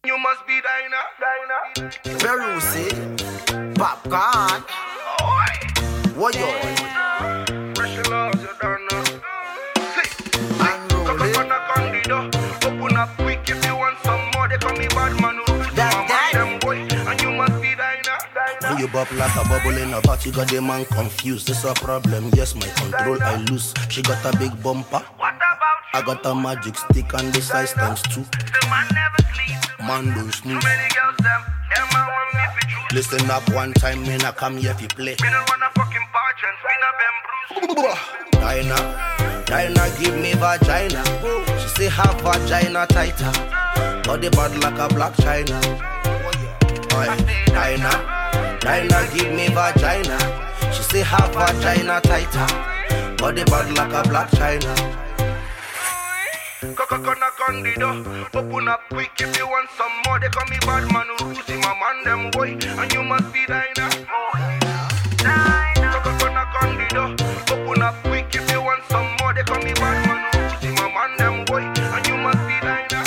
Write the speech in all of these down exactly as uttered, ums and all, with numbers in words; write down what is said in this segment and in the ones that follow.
You must be Dinah, Dinah. Verusi, Popcorn. What you? Pressure laws, you don't know. Unruly. Open up quick if you want some more. They call me bad man who lose my mind, them boy. And you must be Dinah, Dinah. When you bop like a bubble in a pot, you got the man confused. This a problem, yes, my control I lose. She got a big bumper. What about you? I got a magic stick and the size times two. The man never sleep. Man don't snooze. Too many girls, them. Them man want me for true. Listen up one time, me not come here if you play. Me don't want a fucking pageant. Me not been bruised. Dinah, Dinah give me vagina. She say her vagina tighter. Body bad like a black china. Aye. Dinah, Dinah give me vagina. She say her vagina tighter. Body bad like a black china. Coca-Cola Candido, open up quick if you want some more. They call me bad man who lose him, my man them boy. And you must be Dinah. Coca-Cola Candido, open up quick if you want some more. They call me bad man who lose him, my man them boy. And you must be Dinah.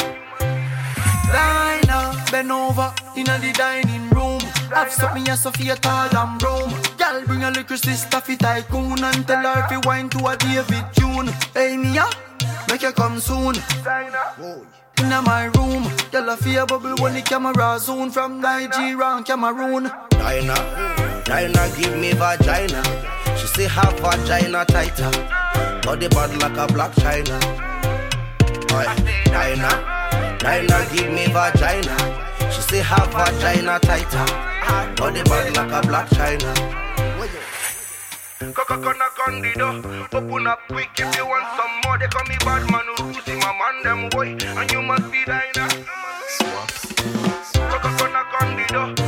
Dinah, bend over in the dining room. Have something as Sophia tall and broom. Girl bring a little sister fi tycoon and tell her fi wine to a David tune. Hey Mia, make you come soon. Inna my room, girl a fear bubble when the camera zoom from Nigeria and Cameroon. Dinah, Dinah give me vagina. She say her vagina tighter. Body bad like a black china. Aye. Dinah, Dinah give me vagina. She say her vagina tighter. Body bad like a black china. Coca-Cola Candido, open up quick if you want some more. They call me bad man who lose him, my man them boy. And you must be Dinah. Coca-Cola Candido,